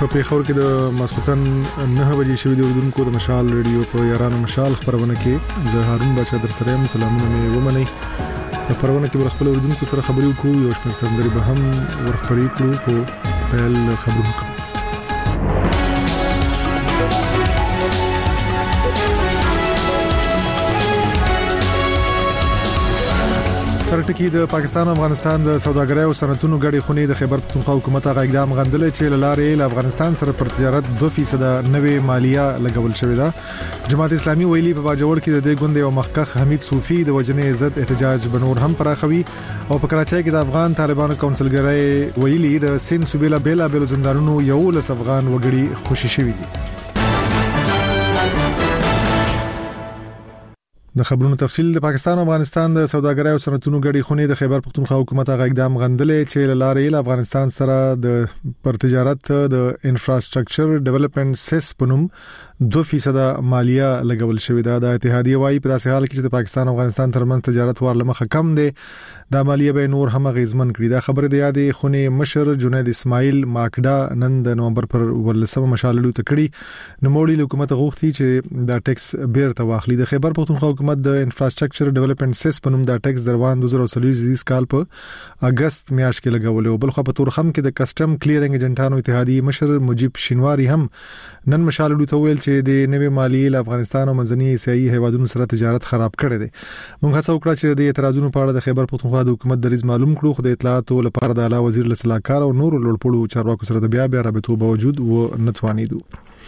پیښور کې د ماسختن 9 بجې شوې د اردوونکو د مشال ریډیو په یارانه مشال خبرونه کې زه هارون بچا در سره یم. سلامونه مې ومنئ. په خبرونه کې ورخپل اردوونکو سره خبرې وکړو، یو شپږ سندري به هم ورخپلې کړو. په پیل خبرونه سرټکی د پاکستان او افغانستان د سوداګرۍ او صنعتونو غړي خونې د خیبر پختونخوا حکومت هغه اقدام غندلې چې لاره له افغانستان سره پر تجارت 2% نوې مالیه لګول شوې ده. جماعت اسلامي ویلي په باجوړ کې د دې ګوند او مخکخ حمید صوفي د وجنې عزت احتجاج بنور هم پراخوي او په کراچۍ کې د افغان طالبانو کونسلګرۍ ویلي د سین صوبې لا بیل زندانونو یو لس افغان وګړي خوشي شوي دي. د خبرونو تفصیل د پاکستان او افغانستان د سوداګرۍ او صنعتونو غړي خونې د خیبر پختونخوا حکومت هغه اقدام غندلې چې لاره له افغانستان سره د پر تجارت د انفراستراکچر ډیولپمنٹ سیس پنوم 2% مالیه لګول شوې ده. د اتحادیه وايي په داسې حال کې چې د پاکستان او افغانستان ترمنځ تجارت ورلمخه کم دي، د مالیه به نور هم غیزمن کړي. دا خبره د یادې خونې مشر جنید اسماعیل ماکډا نن د نومبر پر 18 مشاللو تکړي نوموړي حکومت غوښتي چې دا ټیکس بیرته واخلي. د خیبر پختونخوا حکومت د انفراستراکچر ډیولپمنٹ سیس پنوم دا ټیکس دروان 2023 کال په اگست میاشت کې لګول او بل خو په تورخم کې د کسٹم کلیرنګ ایجنټانو اتحادیه مشر مجيب شینواری هم نن مشاللو ته ویل چې د نوې مالیې له افغانستان او منځني اسیایي هیوادونو سره تجارت خراب کړي دي. موږ هڅه وکړه چې د اعتراضونو په اړه د خیبر پختونخوا د حکومت دریځ معلوم کړو، خو د اطلاعاتو لپاره د اعلی وزیر لسلاکار او نور لوړپوړو چارواکو سره د بیا رابطو باوجود و نتوانیدو.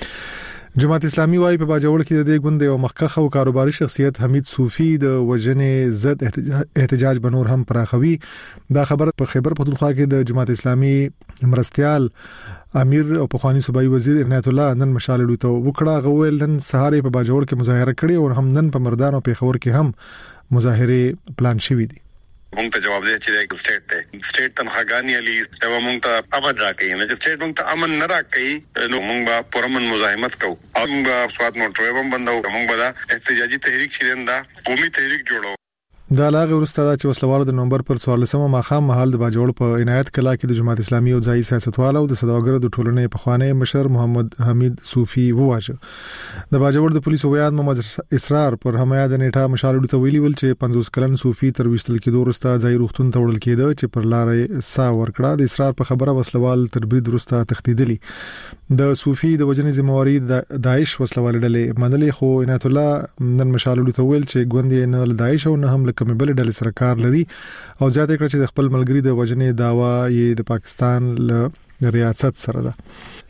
جماعت اسلامي وايي په باجوړ کې د دې ګوند او مخکخ او کاروباري شخصیت حمید صوفي د وجنې زد احتجاج بنور هم پراخوي. دا خبر په خیبر پختونخوا کې د جماعت اسلامي مرستيال امیر او پخوانی صوبایي وزیر عنایت الله نن مشاللو ته وکړه. غوول نن سهار په باجوړ کې مظاهره کړې او هم نن په مردان او پیښور کې هم مظاهره پلان شوې دي. مونږ ته جواب دی چې د سټیټ تنخواګانی علي دا مونږ ته امن راکړي نه، چې سټیټ مونږ ته امن نه راکړي نو مونږ به پرمن مزاحمت کوو او موږ سواد موټر هم بندو. مونږ به دا احتجاجي تحریک شیرنده قومي تحریک جوړو. دا لاغه ورسته چې وسلوال د نومبر پر 14 ماخام محل د باجوړ په عنایت کلا کې د جماعت اسلامي او ځایي سیاستوالو او د سوداګرو د ټولنې په خوانې مشر محمد حمید صوفي وواژه. د باجوړ د پولیسو ویان محمد اسرار پر همیا د نیټه مشاللو ته ویلي ول چې 50 کلن صوفي تر وشتل کې ورسته ځای روختون ته وړل کېده چې پر لارې سا ورکړه. د اسرار په خبره وسلوال تر برید ورسته تختیدلی. د صوفي د وجنې ذمہواری د داعش وسلوال ډلې منلې، خو عنایت الله نن مشاللو ته ویل چې ګوندې نه داعش او نه هم کومې بل ډلې سره کار لري او زیاته کړ چې د خپل ملګری د وجنې داوا یې د پاکستان له ریاست سره ده.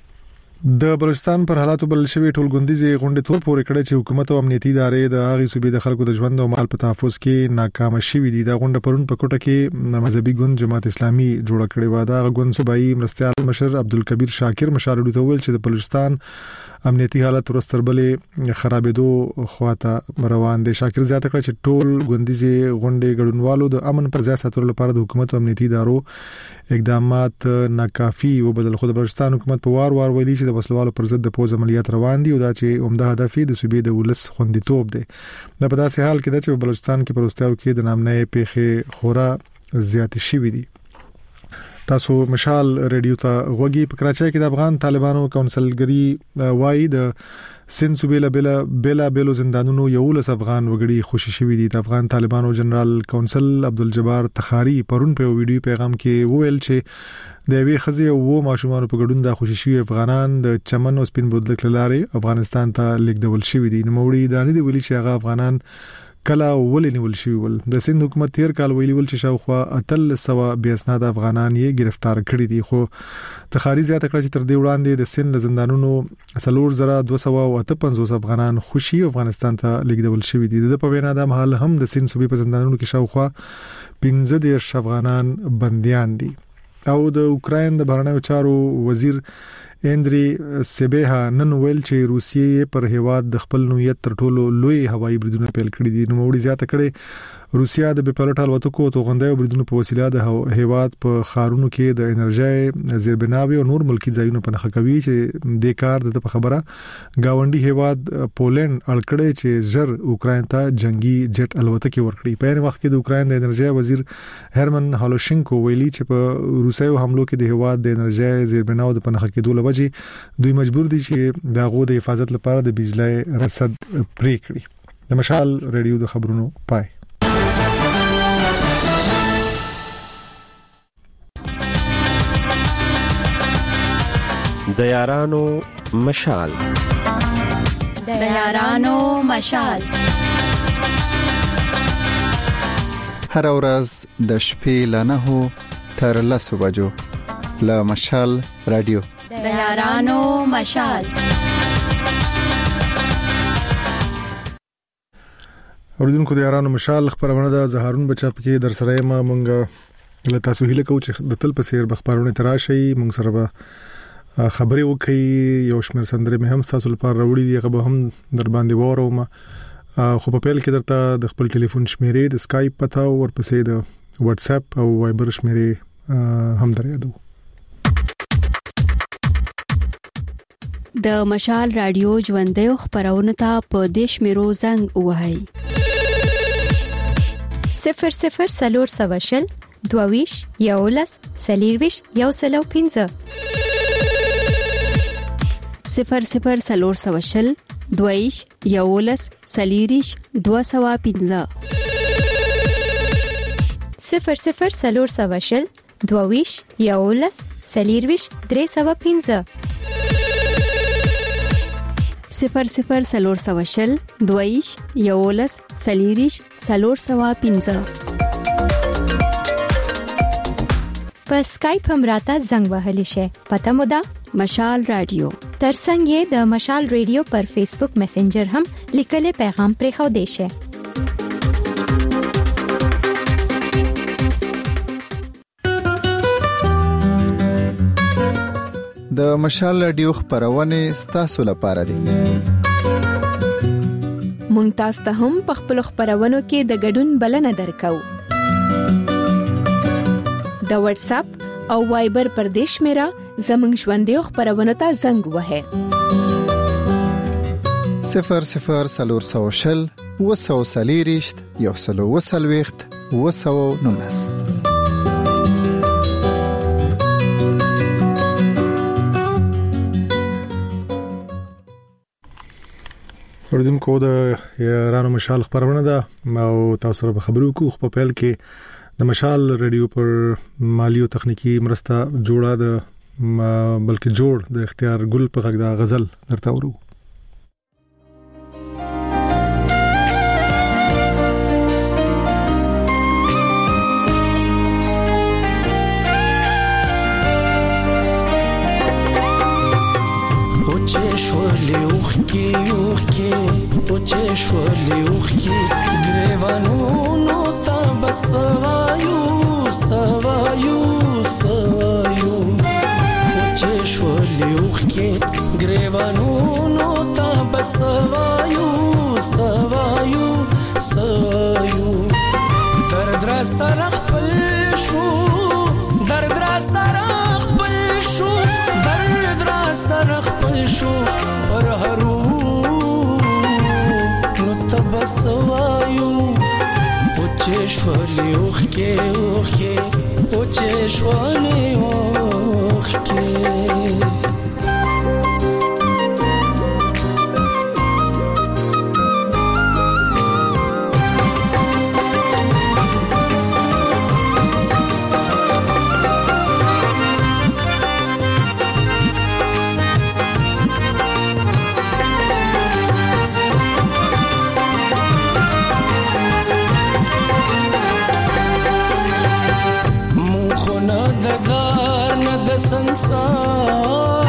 د بلوچستان پر حالاتو بل شوی ټولګوندیزي غونډه تور پورې کړې چې حکومت او امنیتي ادارې د هغې صوبې د خلکو د ژوند او مال په تحفظ کې ناکام شوي دي. دا غونډه پرون په کوټه کې مذهبي ګوند جماعت اسلامي جوړ کړې و. دا غوند صوبایي مرستيال مشر عبدالکبیر شاکر مشاللو ته ویل چې د بلوچستان امنیتي حالت ورستربلې خرابېدو خواته روان دي. شاکر زیاته کړ چې ټول ګوندیزي غونډې ګډونوالو د امن پر ځای ساتلو لپاره د حکومت او امنیتي ادارو اقدامات ناکافي وبدل. خو د بلوچستان حکومت په وار ویلي چې د وسلوالو پر ضد د پوز عملیات روان دي او دا چې عمده هدف د صوبې د ولس خوندیتوب دی. دا په داسې حال کې ده چې په بلوچستان کې پروستاو کې د نامنې پیښې خورا زیات شوي دي. تاسو مشال ریډیو ته غوږی. په کراچۍ کې د افغان طالبانو کونسلګری وایي د سین صوبې بیل زندانونو یو لس افغان وګړي خوشي شوي دي. د افغان طالبانو جنرال کونسل عبدالجبار تخاری پرون په ویډیو پیغام کې وویل چې د وی خزي او ماشومان په ګډون د خوشي شوي افغانان د چمن او سپین بودلک لارې افغانستان ته لیږدول شوي دي. نو موړي دانه دی ویلي چې هغه افغانان کلا ولې نیول شوی ول. د سند حکومت تیر کال ویلي ول چې شاوخوا 300 بیا اسناد افغانان یې گرفتار کړي دي. خو تخاری زیاته کړ چې تر دې وړاندې د سند زندانونو 4258 افغانان خوشي افغانستان ته لیږدول شوی دي. د په وینا د مهال هم د سند صوبې په زندانونو کې شاوخوا 15 افغانان بنديان دي. او د اوکرين د بهرنیو چارو وزیر اندري سبيها نن ویل چې روسیې پر هیواد د خپل نوعیت تر ټولو لوی هوایي بریدونه پیل کړي دي. نو موړي زیاته کړي روسیا د بپلټ الوتکو او توغندۍ بریدونو په وسیله د هیواد په خارونو کې د انرژي زیربناوي او نور ملکی ځایونو په نخښه کوي چې د کار د خبره گاونډي هیواد پولند اړکړې چې زر اوکرين ته جنگي جټ الوتکې ورکړي. په یوه وخت کې د اوکرين د انرژي وزیر هرمن هالوشینکو ویلي چې په روسیو حملو کې د هیواد د انرژي زیربناو د پنهخه کېدو لوجې دوی مجبور دي چې د غو د حفاظت لپاره د بجلی رصد پرې کړي. د مشال رادیو د خبرونو پای. د یارانو مشال هر ورځ د شپې ل 9 تر 10 بجو له مشال رادیو د یارانو مشال. اوریدونکو د یارانو مشال خبرونه د زهرون بچا پکې در سره ما مونږ له تاسو هیله کوو چې د تل په سیر بخبرونه تراشي مونږ سره به خبرې وکړي. یو شمېر سندرې مې هم تاسو لپاره راوړي دي هغه به هم در باندې وروم. خو په پیل کې درته د خپل ټلیفون شمیرې د اسکایپ پته او ورپسې د واتس اپ او وایبر شمیرې هم درېدو. د مشال رادیو ژوندۍ خبرونه ته په دیش میرو زنګ وهاي 00 سلور سواشل دوویش یولس سلیرویش یوسلو 15 00 سلور سواشل دویش یولس سلیریش 215 00 سلور سواشل دوویش یولس سلیرویش 315 00 سلور سواشل دویش یولس سلیریش 315 په اسکایپ هم راته زنګ وهلی شي. پته مو ده مشال رادیو. ترڅنګ یې د مشال رادیو پر فیسبوک میسنجر هم لیکلي پیغام پرې خو دی شي. د مشال رادیو خبرونه ستاسو لپاره دي. مونږ تاسو ته هم په خپل خبرونو کې د ګډون بلنه درکو. د واتس اپ او وایبر پر دیش میرا زمنګ ژوندۍ خبرونه ته زنګ وهه 00 سلور سواشل وسو سلیریشت یوسلو وسلويخت وسو نونس. اوریدونکو د یارانو مشال خبرونه ده او تاسو سره خبرو کوو. په پیل کې د مشال رادیو پر مالی او تخنیکی مرسته جوړه ده بلکې جوړ د اختیار ګل په غږ د غزل درته ورو. संसार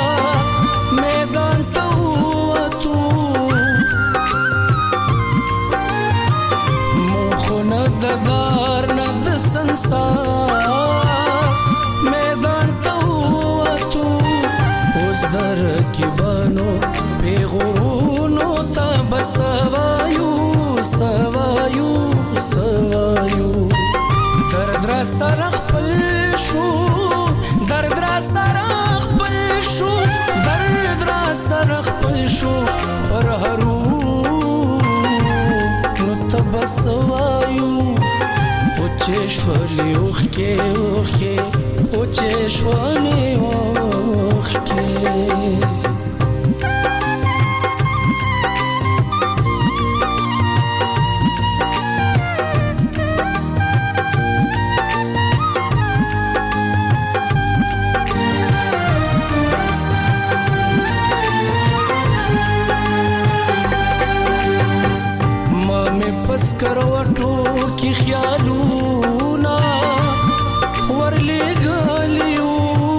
سره خپل شو درد را سره خپل شو درد را سره خپل شو پر هرو نو تبسوایو چشولی اوخی اوخی او چشولی اوخی پس کروټو کې خیالونه ورلې غلیو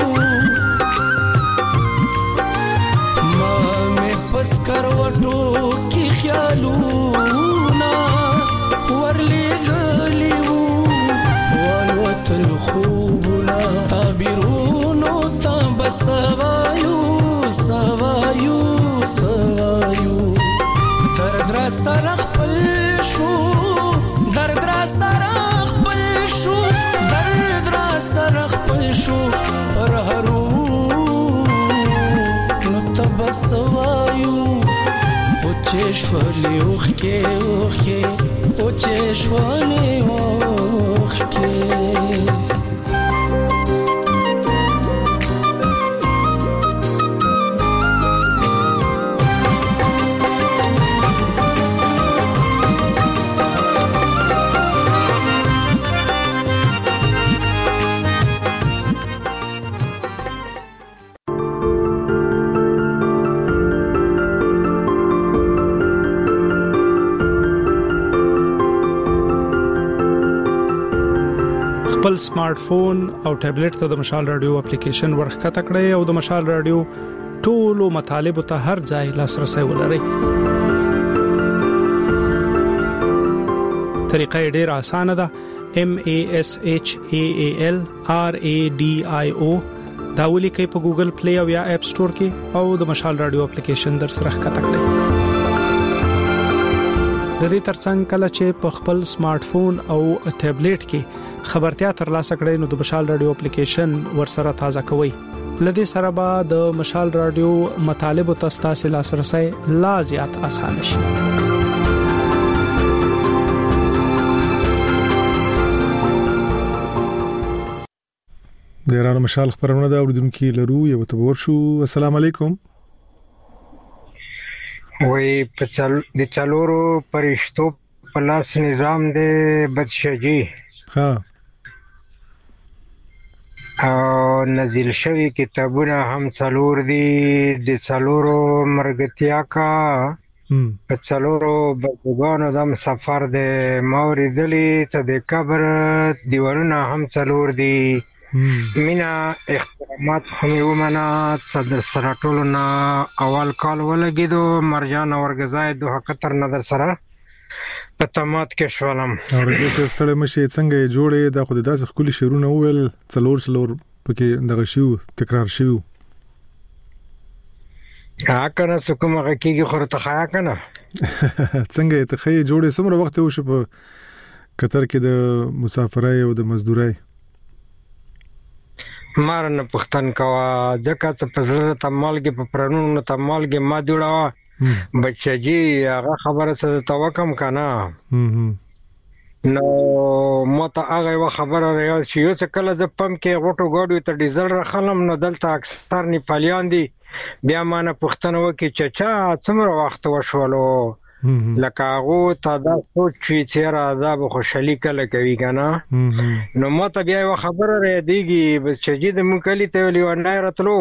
ما مې پس کروټو کې خیالونه ورلې غلیو والوتل خوبنا تعبیرونو تبسوایو سوایو سوایو درد را سره خپل درد را سره خپل شو درد را سره خپل شو پر هرو نو تبسوایو او چشولی اوخی اوخی او چشولی اوخی خپل سمارټ فون او ټابلیټ ته د مشال رادیو اپلیکیشن ورخته کړئ او د مشال رادیو ټولو مطالب ته هر ځای لاسرسي ولرئ. طریقه ډېره اسانه ده. MASHAALRADIO دا ولیکئ په ګوګل پلی او یا اپ سٹور کې او د مشال رادیو اپلیکیشن در سره ښکته کړئ. د دې ترڅنګ کله چې په خپل سمارټ فون او ټابلیټ کې خبرتیا ترلاسه کړئ نو د مشال رادیو اپلیکیشن ورسره تازه کوئ. لدې سره به د مشال رادیو مطالب او تاسو لاسرسي لا زیات آسان شي. د ایران مشال خبرونه دا اوریدونکو لرو یو تبور شو. السلام علیکم. وای په چالورو پرشتو پلاس نظام دې بدشجي ها او نزل شوی کتابونه هم څلور دي د څلورو مرګتیا کا په څلورو بزګانو د سفر د موریدلی ته د قبر دیوالونه هم څلور دي. مینا احترامات هم ومنه صدر سره ټولنا اول کال ولګیدو مرجان ورګزای دوه قطر نظر سره په تمات کې شولم او زه ستړی مشه څنګه جوړې د خو داسې خولي شیرونه ویل څلور پکې دغه شیو تکرار شیو کنه سکه مګه کېږي خو ته خیا کنه څنګه ته خې جوړې سمره وخت وشو په قطر کې د مسافرای او د مزدورای مارنه پختن کوا ځکه چې په زړه ته مالګي په پرانونو ته مالګي ما جوړاوه بچجی هغه خبره څه توکم کنه نو مته هغه خبره راځي چې یو څه کله ز پم کې غټو غاډو ته ډیزل راخلم نو دلته اکثر نیپالیان دي بیا مانه پښتنه وکي چچا څومره وخت وشولو لکه هغه ته دا سوچ چې عذاب خوشحالي کله کوي کنه نو مته بیا یو خبره راځي بچجی د مکلی ته لیوانای راتلو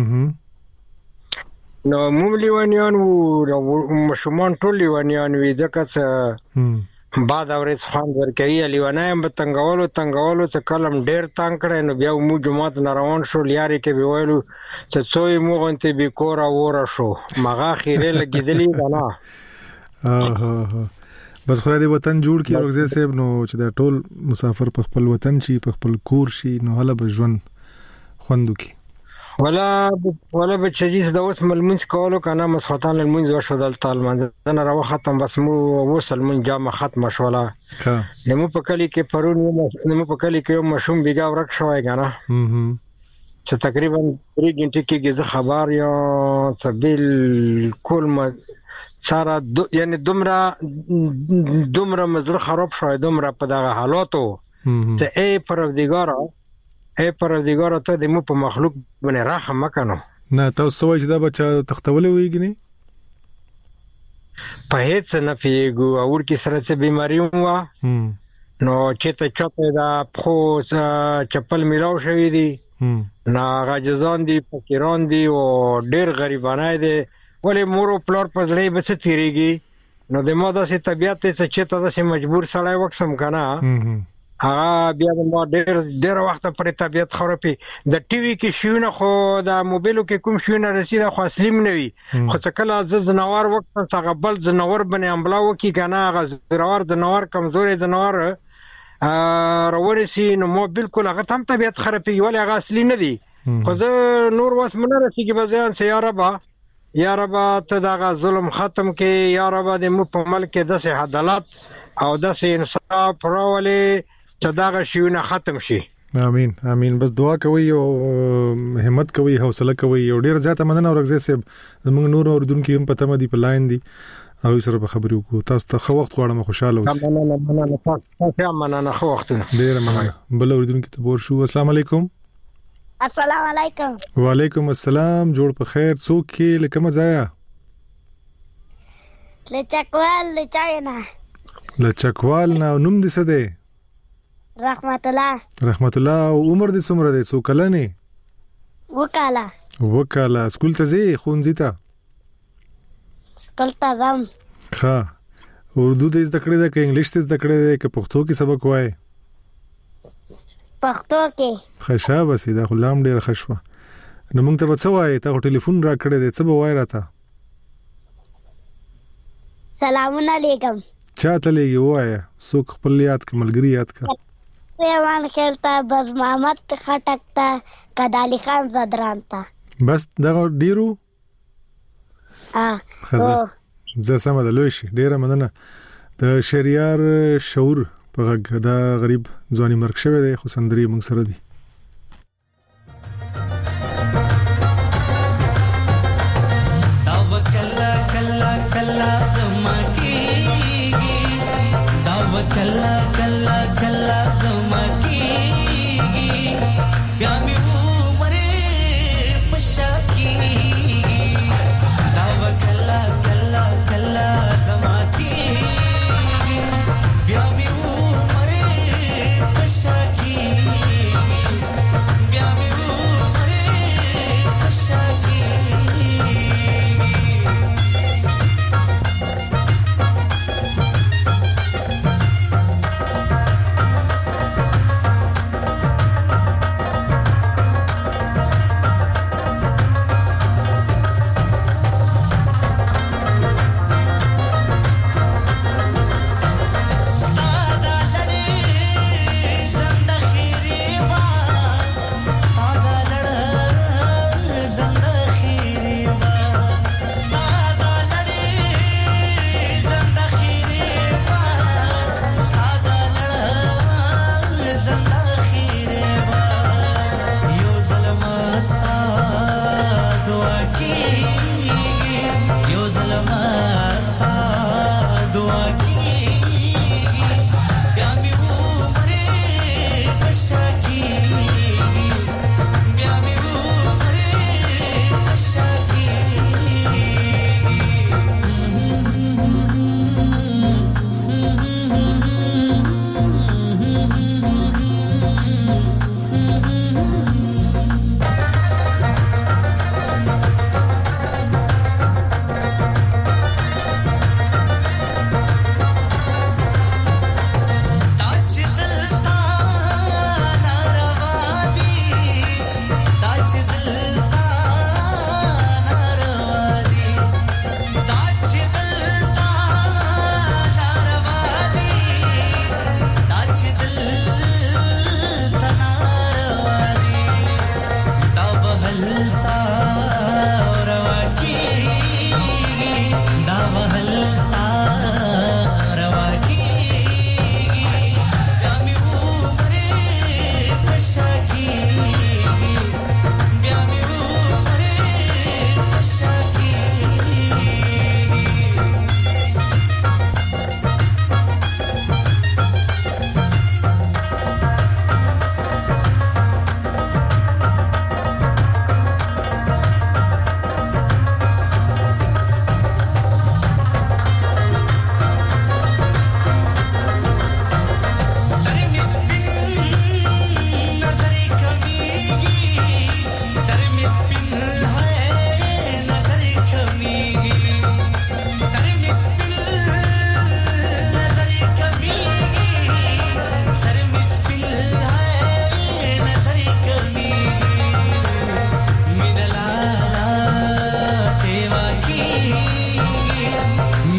نو موملی ونیان وو مشمان ټول لیوانیان وی ځکه څه بعد اورز خان ورکوي لیوانایم به تنگولو څه کلم ډیر تنگ کړي نو بیا مو جماعت روان شو لیاري کې ویلو چې څوی موغنته به کور اوره شو مغه خیره لګیدلی نه بس خدای دې وطن جوړ کړي ورغزه صاحب نو چې دا ټول مسافر په خپل وطن شي په خپل کور شي نو هله به ژوند خوندو کی ولا بچی د اوس ملمنس کولو کنه مسخوتان المنز وشو دلته المنځ نه راو ختم بس مو وصل من جامه ختم شولا نمو په کلی کې پرون نمو په کلی کې مشوم بیګا ورک شوای کنه چې تقریبا 3 غنټه کې خبر یا سبیل کول ما سارا یعنی دومره مزر خراب شوی دومره په دغه حالاتو ته ای پروردگار ته د مو په مخلوق باندې رحم وکړو نه تاسو وایي چې دا بچا تختولې ویګنی په هیڅ نه پیګو اور کې سره څه بیماری و نو چې ته چاته دا خو چپل میلاو شوی دی نه غاجزان دي فقیران دي او ډیر غریبانه دي ولې مور او پلار په ځلې بس تیریږي نو د ماده سي طبيعت ته چې ته د مجبور سړی وکسم کنه بیا ما ډېر وخت پر طبيعت خرابي د ټي وي کې شونه خو د موبایلو کې کوم شونه رسیده خو اسلام نه وي خو څه کله زناور وخت څنګه بل زناور باندې عمله وکي کنه غزرور زناور کمزوري زناور راورسي نو مو بالکل هغه هم طبيعت خرابي ولا هغه اصلي نه دي خو زه نور واس منه رسیږي بزیان سي یا رب ته دا ظلم ختم کې یا رب د مو په ملک د سه عدالت او د سه انصاف راولي چې دا شیونه ختم شي امين امين بس دعا کوي او همت کوي حوصله کوي او ډیر زیاته مننه ورغزه سه موږ نور اوردونکو هم پته مدي په لاین دي او سره به خبرې وکړو تاسو ته خو وخت غواړم خوشاله اوسئ مننه خو وخت ډیر مننه بل اوردونکو ته ورشو السلام علیکم السلام علیکم وعلیکم السلام جوړ په خیر څوک کې لکه مزایا لچکوال نه نوم دې څه دی رحمت الله او عمر دې څومره دی څو کلنې وکاله سکول ته ځې خونځي ته سکول ته ځم ښه اردو دې زده کړې ده که انګلیش دې زده کړې ده که پښتو کې سبق وایې پښتو کې خښه بس دا خو لام ډېر خښوه نو موږ ته به څه وایې تا خو ټلیفون را کړی دی څه به وایې راته سلامونه علیکم چاته لېږي ووایه څوک خپل یاد که ملګري یاد که پیمان خیل ته بز محمد خټک ته کدالی خان زدران ته بس دغه ډیرو زه سمه ده لوی شي ډیره مننه د شهریار شعور په غږ دا غریب ځواني مرګ شوی دی خو سندرې موږ سره دي کلا کلا کلا زما کیږي بیا مې عمره پښا کیږي دا کلا کلا کلا زما کیږي بیا مې عمره پښا کیږي بیا مې عمره پښا کیږي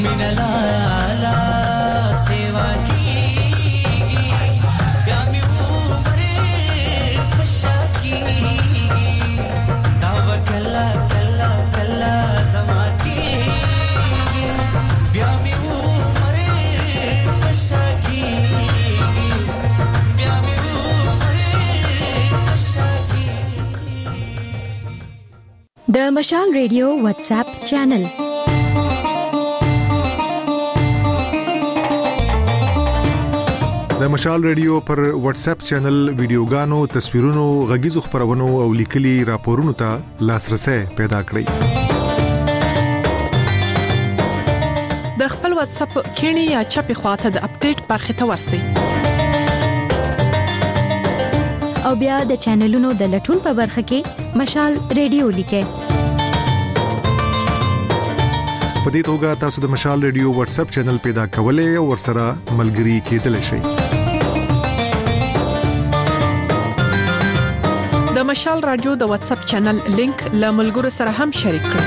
मिनलाला सेवा की प्यामी उमरे खुशा की दावा कल्ला कल्ला कल्ला जमा की प्यामी उमरे खुशा की प्यामी उमरे खुशा की د مشال ریډیو واتس اپ چینل د مشال ریډیو پر واتس اپ چینل ویډیوګانو، تصویرونو، غږیزو خبرونو او لیکلي راپورونو ته لاسرسي پیدا کړئ. د خپل واتس اپ کینی یا چپی خواته د اپډیټ برخه ته ورسئ. او بیا د چینلونو د لټون په برخه کې مشال ریډیو لیکئ. په دې توګه تاسو د مشال ریډیو واتس اپ چینل پیدا کولای او ورسره ملګري کېدلی شئ. د مشال رادیو د واتس اپ چینل لینک له ملګرو سره هم شریک کړئ.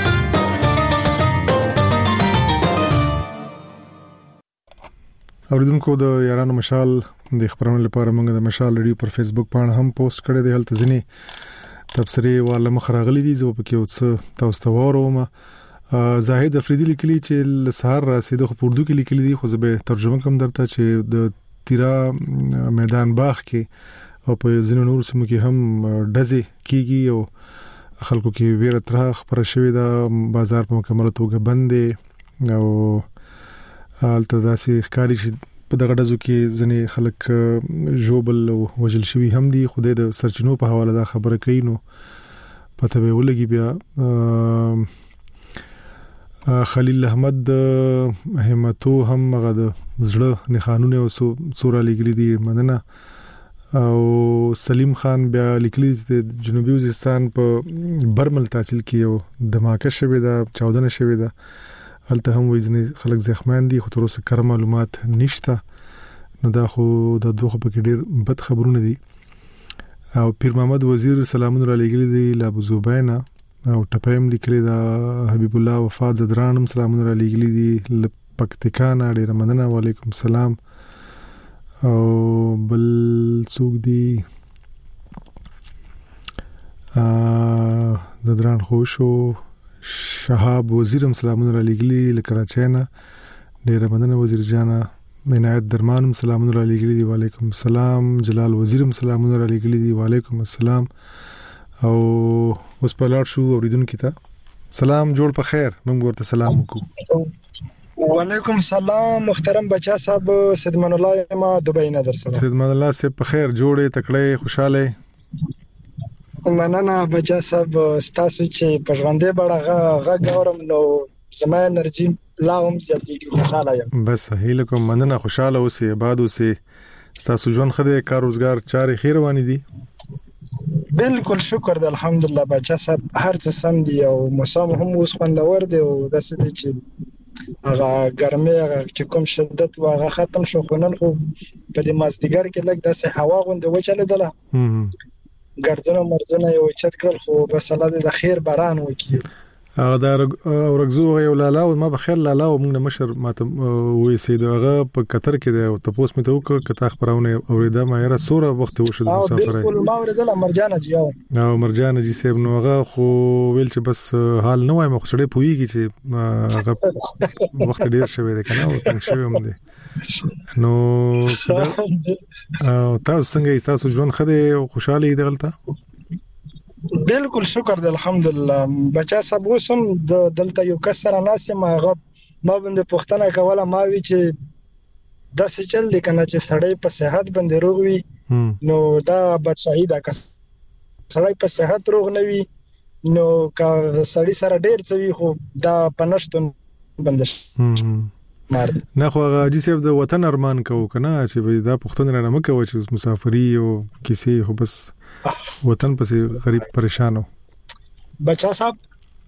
اوریدونکو د یارانو مشال د خبرونو لپاره موږ د مشال ریډیو پر فیسبوک باندې هم پوسټ کړی دی. هلته ځینې تبصرې والا مخراغلي دي، زه په کې اوس تاسو ته واورم. زاهد افریدی لیکلی چې لسهار راسیدو خو اردو کې لیکلی دي، خو زه به ترجمه کوم درته چې د تیرا میدان باغ کې او په ځینو نور سیمو کې هم ډزې کیږي او خلکو کې ویره تر خبره شوې ده. بازار په مکمل توګه بند دی او البته داسې ښکاری چې په دغه ډزو کې ځینې خلک جوبل او وجل شوي هم دي. خو د سرچینو په حواله دا خبره کوي، نو پته به ولګي. بیا خلیل احمد همتو هم هغه د زړه نخانونه او سوره لیکلي دي، مننه. او سلیم خان بیا لیکلي د جنوبي وزیرستان په برمل تحصیل کې او دماکه شوې ده، چاودنه شوې ده. هلته هم وایي خلک زخمیان دي، خو تر اوسه کار معلومات نشته. نو دا خو د دوه په کې ډېر بد خبرونه دي. او پیر محمد وزیر سلامونه را لګلي دي له ابو زبینا او ټپایم لیکلي دا حبیب الله وفات زدرانم سلامونه را لګلي دي له پکتیکان. ډېر مننه، وعلیکم السلام. او بل څوک دي زدران خوشو شهاب وزیرم سلامونه را لګلي له کراچۍ نه. ډېر مننه وزیر جانا. عنایت درمانم سلامونه را لګلي دي، وعلیکم السلام. جلال وزیرم سلامونه را لګلي دي، وعلیکم السلام. او اوس په لاړ شو اوریدونکو ته سلام جوړ په خیر. موږ ورته سلام وکړو. وعلیکم السلام محترم بچا صاحب، سیدمان الله ما دبی نه در سلام. سیدمان الله صاحب په خیر جوړې تکړه خوشاله. مننه بچا صاحب، ستاسو چې پښغندې بڑا غا ګورم نو زما انرژي لا هم زیاتېږي، خوشاله یم. بس هیله کوم، مننه، خوشاله اوسئ، آباد اوسئ. ستاسو ژوند خدای کار روزګار چارې خیر روانې دي؟ بالکل شکر دی الحمدلله بچا صاحب، هر څه سم دي او موسم هم اوس خوندور دی او داسې دي چې هغه ګرمي هغه چې کوم شدت واغه ختم شو. خو نن خو په دې مازدیګر کې لګ داسې هوا غونډه وچلیدله، ګردونه مرزونه یو چت کړل، خو بس الله دې د خیر باران وکړي. دا اورګزو یو لالا او ما بخیر لالا او موږ مشر ماته وې سید هغه په قطر کې دی او تاسو مې ته وکړه کته خبرونه اوریدا ما یې را سوره وخت وشو د مسافر. بالکل ما اوریدل مرجان جی او مرجان جی صاحب نو هغه خو ویل چې بس حال نه وای مخ سړې پويږي چې هغه وخت ډیر شوی دی کنه او څنګه شوی هم دی. نو تاسو څنګه تاسو ژوند خدای خوشاله دی دلته؟ بالکل شکر دی الحمدلله بچا صاحب. وسم دلته یو کسر ناس ما هغه ما باندې پښتنه کوله، ما وی چې داسې چل دی کنه چې سړی په صحت باندې روغ وي نو دا بچای دا کس سړی په صحت روغ نه وي نو کا سړی سره ډیر څه وي خو دا پنشتون باندې نه خو غاجي صاحب د وطن ارمان کوو کنه چې دا پښتون نه مکو چې مسافری او کسی خو بس وطن پسې غریب پریشانو. بچا صاحب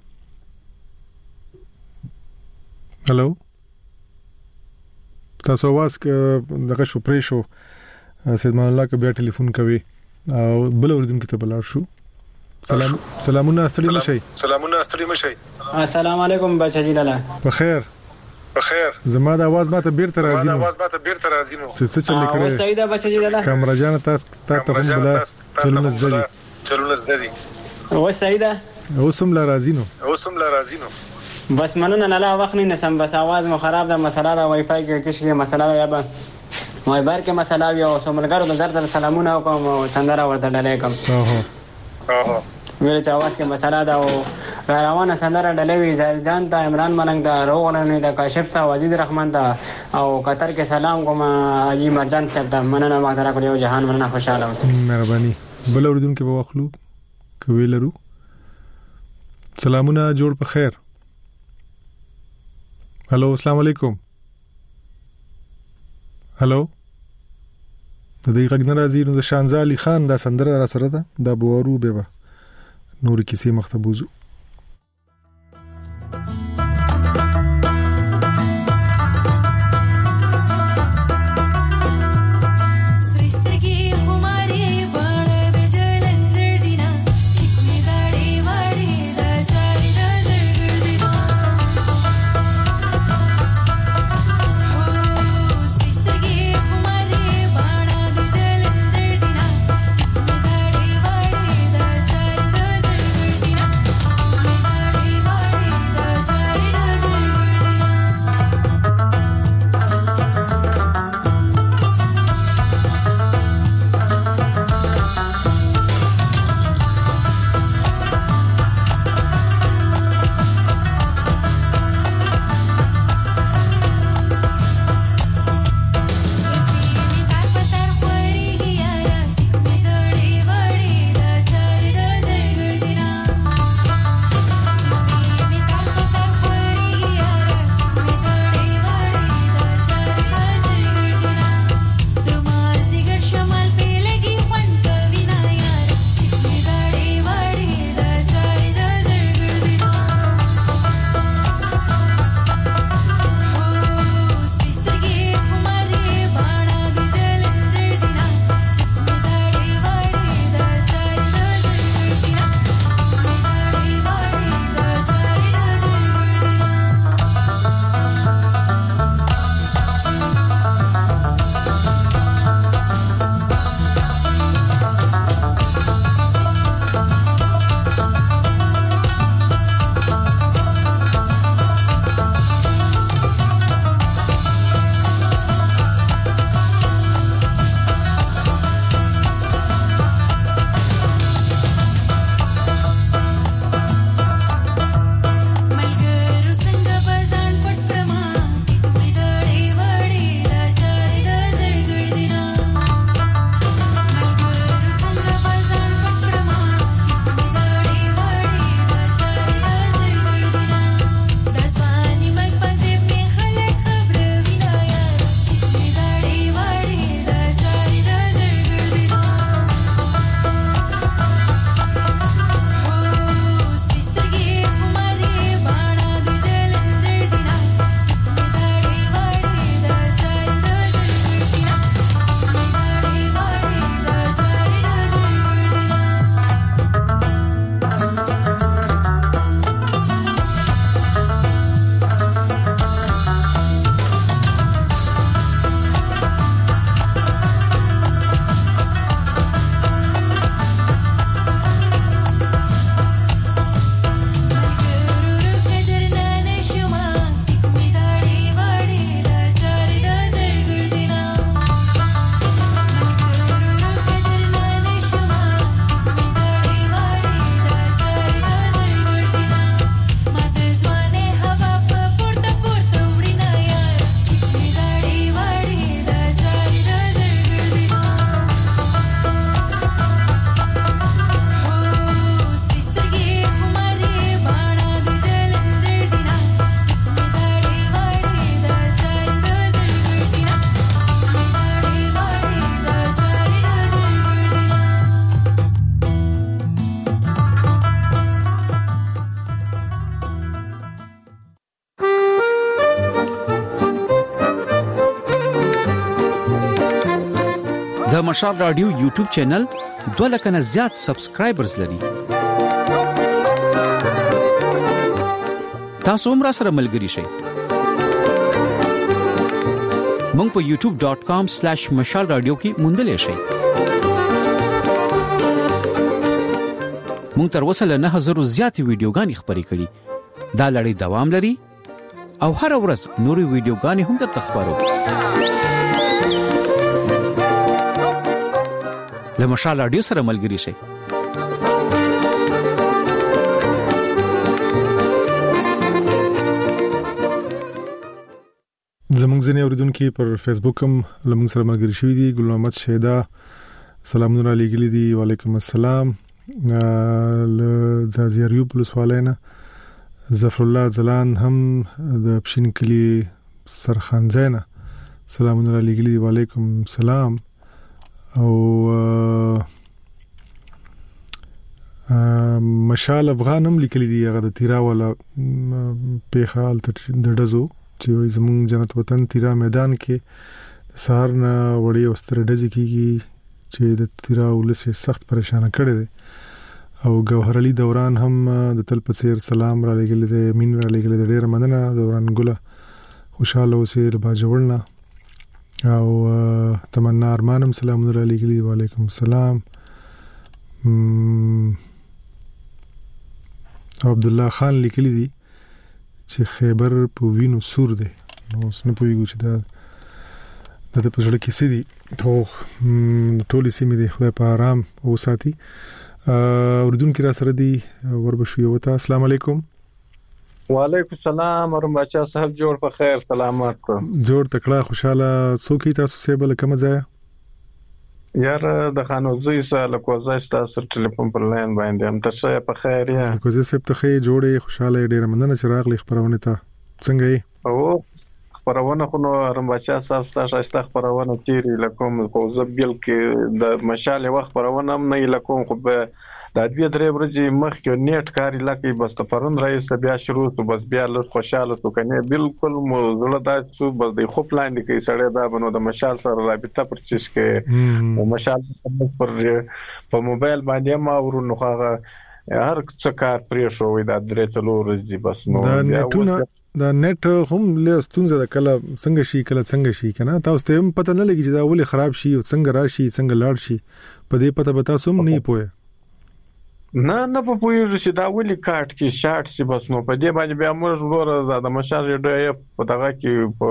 هلو تاسو واس دغه شو پرې شو سیدمان الله که بیا ټلیفون کوي او بل اوریدونکو ته بلار شو. سلامونه ستړي مشي. السلام علیکم بچا جی لاله. په خیر. بخیر. زما د आवाज ماته بیرته راځي نو څه چل کړی او سیدا بچی ده کیمرا جان تاسو ته بلا چلونه زده دي او سیدا اوسم لا راځي نو بس مننه نه لا وخت نه سم بس आवाज مو خراب ده مسله ده وای فای کې چې مسله ده یا به وای بار کې مسله وي او سملګرو د زړه سلامونه کوم او سندره ورته ډلې کوم ویل چې आवाज کې مسله ده او روانه سندره ډلې وی ځان ته عمران ملنګ دا روغلنه د کاشف ته وزید رحمان ته او قطر کې سلام کوم اجي مرجان صاحب ته مننه ما درا کړو جهان مننه خوشاله اوسئ مهرباني بل اوردون کې به واخلو کوي لرو سلامونه جوړ په خیر هلو السلام علیکم هلو د دې غږ ناراضي نو د شانزه علي خان دا سندره را سره ده دا بوارو به نور کیسې مختبوزو د مشال رادیو یوټیوب چینل 200 نه زیات سبسکرایبرز لري. تاسو هم را سره ملګری شئ. مونږ په youtube.com/mashalradio کې موندلې شئ. مونږ تر اوسه له 9000 زیاتې ویډیوګانې خپرې کړې. دا لړۍ دوام لري او هر ورځ نورې ویډیوګانې هم درته خبرو. له مشال رادیو سره ملګري شئ. زموږ ځینې اوریدونکو پر فیسبوک هم لمونږ سره ملګري شوي دي. ګل محمد شهدا سلامونه علیکم دي. وعلیکم السلام. ل زازیریوب لسوالینا ظفر الله زلان هم د پښین کلی سرخانزینا سلامونه علیکم دي. وعلیکم السلام. او مشال افغان هم لیکلي دي هغه د تیرا ولا په حال ته د دزو چې زموږ جنت وطن تیرا میدان کې سهار نه وړي واستر دزي کیږي چې د تیرا ولسه سخت پریشان کړي دي. او گوهر علي دوران هم د تل پسیر سلام را لګل دي. مين را لګل دي. ډېر مننه دوران ګله خوشاله اوسې باجوړنا. او تمنا ارمانم سلامونه را لګل دي. وعلیکم السلام. عبد الله خان لیکلی دي چې خیبر په وینو سور دی. نو څنګه پویګو چې دا د په ځل کې سړي ټول سیمې دي خدای په آرام او ساتي. اوردون کې را سره دي وربشو یو ته. السلام علیکم. وعلیکم السلام ورحمت الله صاحب. جوړ په خیر سلامات جوړ تکړه خوشاله څوکي تاسو سه بل کوم ځای یار د خانوزي سره کوزای تاسو ټلیفون پر لاین باندې هم تاسو په خیر یا کوزای سپ ته خیر جوړې خوشاله ډېر مننه چې راغلی خبرونه ته. څنګه یې او خبرونه خو نو رمباچا تاسو خبرونه تیری لکم خو زبیل کې د مشال وخت خبرونه هم نه لکم خو به د دې درې ورځې مخکې نیټ کاری لکه بس ته پرون رئیس بیا شروع تو بس بیا له خوشاله تو کنه بالکل موزله داسو بس د خو پلان دی کې سړی دا بنو د مشال سره رابطه پرچیز کې مشال پر په موبایل باندې ما ورونو هغه هر څه کار پرې شو وي د درې څلور ورځې بس نو دا نیټ هم له ستونزه د کله څنګه شي کنه تاسو ته هم پته نه لګی چې دا ولې خراب شي او څنګه راشي څنګه لاړ شي په دې پته به تاسو هم نه پوهه. نه په پوهیږي چې دا ولې کاټ کې شارټ شي بس نو په دې باندې بیا موږ ورور د مشال ریډیو په دغه کې په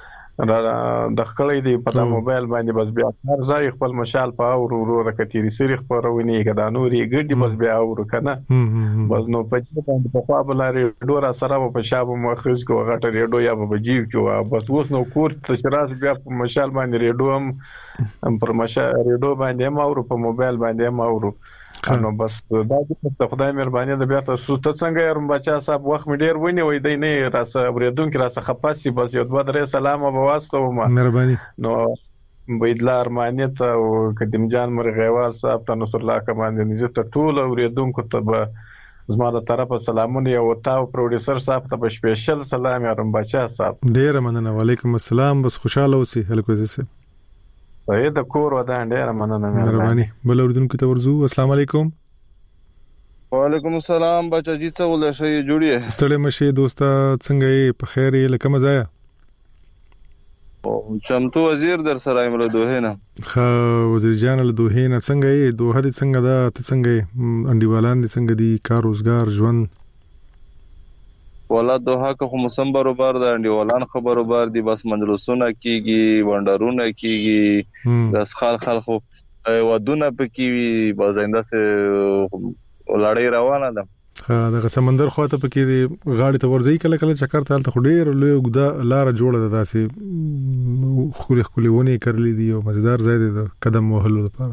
د خلې دی په موبایل باندې بس بیا هر ځای خپل مشال په ورور کتيري سری خبرونه کدا نوري ګډي بس بیا ور کنه بس نو په دې باندې په خپل ریډیو را سره په شابه مخرج کو غټ ریډیو یا په جیب کې بس اوس نو کور ته شراز بیا په مشال باندې ریډیو هم پر مشال ریډیو باندې ما ور په موبایل باندې ما ور نو بس دا د خدای مهرباني د بیا تاسو ته څنګه يرم بچا صاحب وخت مې ډیر ونی وای دی نه راسه ورېدونکو راسه خپاسي بس یو دوه درې سلام او واسطه ما مهرباني نو بيدلار مانیت او قدیم جان مرغیوال صاحب ته نصر الله کمانډ نه ته ټول ورېدونکو ته زما د طرفه سلامونه یو تاو پروډوسر صاحب ته سپیشل سلام يرم بچا صاحب ډیر مننه. وعلیکم السلام. بس خوشاله اوسئ هلکو زسه د کور ودان ډیر مننه مهرباني. بل اوردونکو ته ورزو. السلام علیکم. وعلیکم السلام بچا جی څه ولې شي جوړی ستړي مشه دوستا څنګه یې په خیر یې لکه مزایا او چمتو وزیر در سره ایمله دوه نه خا وزیر جان له دوه نه څنګه یې دوه دې څنګه دا ته څنګه انډیوالان دې څنګه دي کار روزګار ژوند ولا دوه که خو موسم برابر ده انډیوالان خبرو بار دي بس مجلسونه کیږي وندرونه کیږي داس خلخو ودونه پکې وي بازنده سه ولړۍ روانه ده. دا سمندر خواته پکې غاړي ته ورځي کله کله چکر ته ته ډېر لوی ګدا لار جوړه ده داسې خوري ونی کړلې دي او مزیدار ځای دی قدم وهلو لپاره.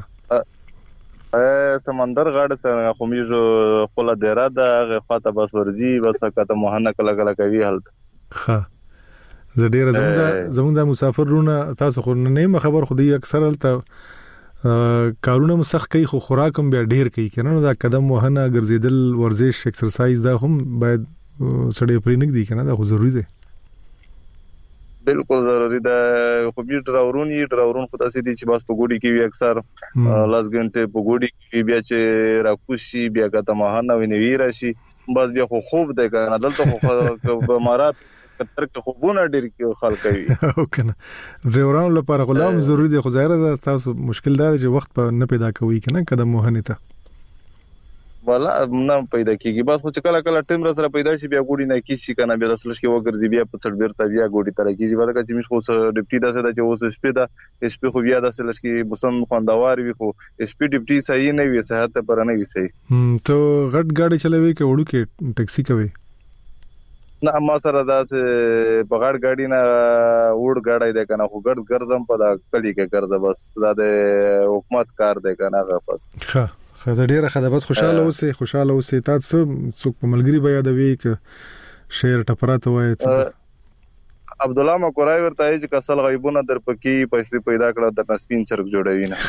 سمندر غاړه سره خو میجو خپل دیره ده خواته بس ورځي بس کته مهنه کله کله کوي حالت. ها زه ډېر زمونږ د مسافرونه تاسو خو نه خبر خو دی اکثر الته کارونه مسخ کوي خو خوراک هم بیا ډیر کوي کنه دا قدم وهنه ګرځیدل ورزش ایکسرسایز دا هم باید سړی پرې نه دی کنه دا خو ضروری دی. بالکل ضروری ده خو بیا ډراورون خو تاسو دي چې بس په ګوډي کې وي اکثر لاس غنټه په ګوډي کې بیا چې راکوشي بیا کته مهانه ویني راشي بس بیا خو خوب ده کنه دلته خو مارات کتر کې خوبونه ډیر کې خلک وي او کنه ډرایورانو لپاره غلام ضروری دی، خو ظاهر ده تاسو مشکل دا چې وخت په نه پیدا کوي کنه قدم وهنه ته والا نه پیدا کیږي. بس خو چې کله کله ټیم را سره پیدا شي بیا ګوډی نه کیږي کنه بیا اصل شي وګرځي بیا په څړ بیرته بیا ګوډی تر کیږي. بل که چې مش خو ډیپټي داسه د چې اوس سپیدا سپی خو بیا داسه لشکي موسم خوندوار وي، خو سپی ډیپټي صحیح نه وي، صحت پر نه وي صحیح. ته غټ گاډي چلوي کې وړو کې ټیکسي کوي؟ نه ما سره داسه په غړ گاډي نه وړ گاډي ده کنه، خو ګرځ ګرځم په دا کلی کې ګرځم، بس دا د حکومت کار ده کنه غفص. ښه خزه ډیره خده بس خوشاله اوسې تاسو څوک په ملګری بیا د وی ک شعر ټپراته وای عبد الله مقرای ورته چې کسل غیبونه در پکې پیسې پیدا کړه د نسبین چرګ جوړوي نه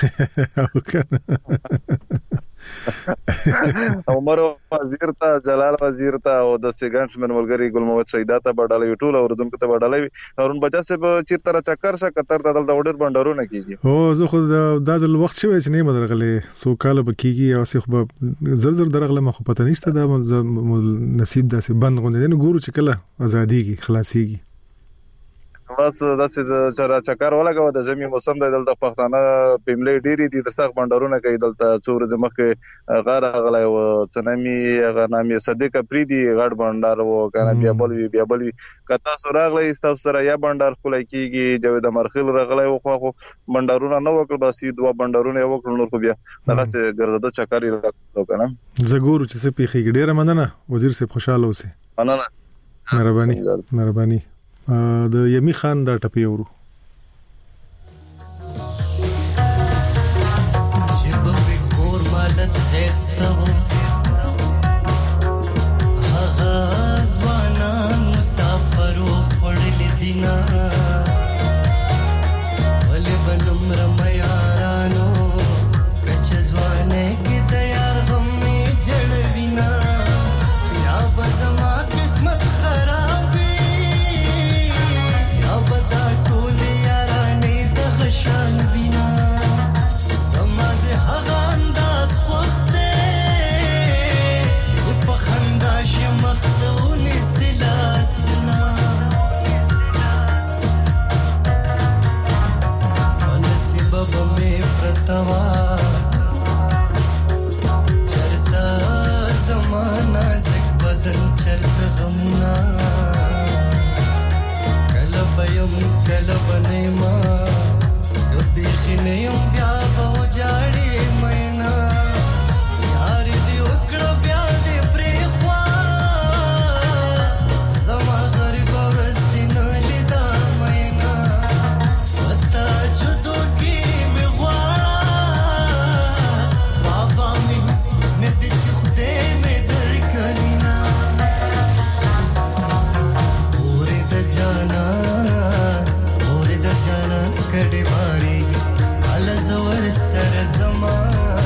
عمر وزیر ته جلال وزیر ته او د سیګنټ من ملګری ګل محمد سیدا ته بډاله ټول اوردونکو ته بډاله هرون بچا سه چیرته را چکر شه کتر ته د وډر بندرونه کیږي. هو زه خو د ځل وخت شوی چې نه مدرغلې سو کال بکیږي او سه خو زر درغله مخ پته نشته د نصیب داسې بند غونډه نه ګورو چې کله ازاديږي خلاصيږي. بس داسې چر چکر ولګو د زمي موسم د دلته پښتانه پیملې ډيري دي درڅخ بندرونه کوي دلته څور د مخه غار غلای او چنامي غنامي صدیق پریدي غړ بندر وو کنه بیا بل کتا سراغلې تاسو سره یا بندر خلای کیږي جوید مرخل رغلای او خو بندرونه نو وکړ بس دوه بندرونه وکړ نور خو بیا دغه څه ګرځاده چکر یې کنه زګور چې سپی خېګ ډیره مننه وزیر صاحب خوشاله اوسئ. مننه مهرباني د یمی خان دا ټپی ورو جب به کور مالت خسته هغه ځوانان مسافر وړل دینا ولې بنم رمیارانو کچ ځوانه کې تیار غم جړوینا یا بزما قسمت خراب شان وینا سمد هغه انداز خوخته چې په خندا شمختونه سلا سنا ونصیب به پرتوا چرتا زمانہ زک بدن چرتا غمنا کلب نیما بخینه یم بیا به جاړي مینا یار دی وکړه بیا دې پرې خوا زما غریب ورځ دی نه لیدا مینا وتا جدو کې می غواړه بابا می نه دې چې خدای می درکلینا اورې د جانا کډې باري ال زور سر زما